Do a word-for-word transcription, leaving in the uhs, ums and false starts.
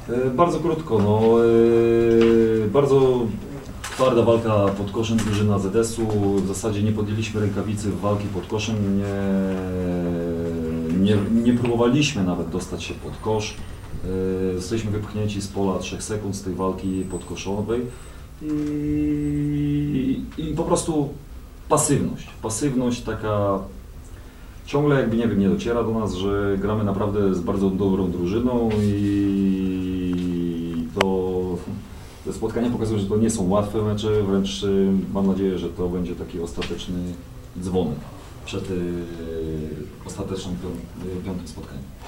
E, Bardzo krótko, no, e, bardzo twarda walka pod koszem drużyna Z S u. W zasadzie nie podjęliśmy rękawicy w walki pod koszem, nie, nie, nie próbowaliśmy nawet dostać się pod kosz. E, Zostaliśmy wypchnięci z pola trzech sekund z tej walki podkoszowej i, i po prostu pasywność, pasywność taka ciągle jakby, nie wiem, nie dociera do nas, że gramy naprawdę z bardzo dobrą drużyną i to te spotkania pokazują, że to nie są łatwe mecze, wręcz mam nadzieję, że to będzie taki ostateczny dzwon przed y, ostatecznym pią- piątym spotkaniem.